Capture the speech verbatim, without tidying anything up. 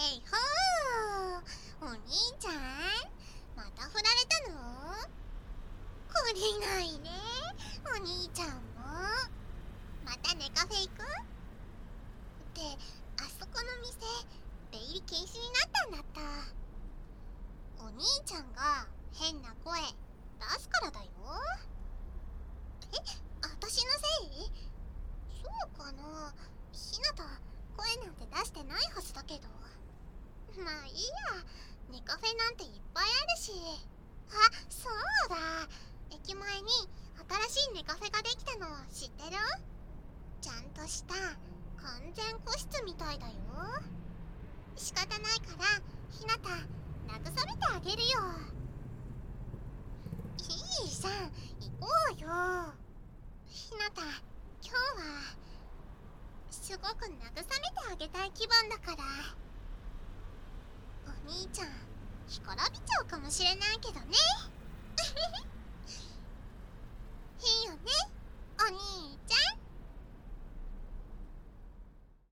いほー、お兄ちゃんまた振られたの？懲りないね、お兄ちゃんも。またネカフェ行く？ってあそこの店出入り禁止になったんだった。お兄ちゃんが変な声出すからだよ。え、私のせい？そうかな。ひなた声なんて出してないはずだけど。まあいいや、ネカフェなんていっぱいあるし。あ、そうだ、駅前に新しいネカフェができたの知ってる？ちゃんとした完全個室みたいだよ。仕方ないからひなた慰めてあげるよ。いいじゃん、行こうよ。ひなた今日はすごく慰めてあげたい気分だから。お兄ちゃん干からびちゃうかもしれないけどね。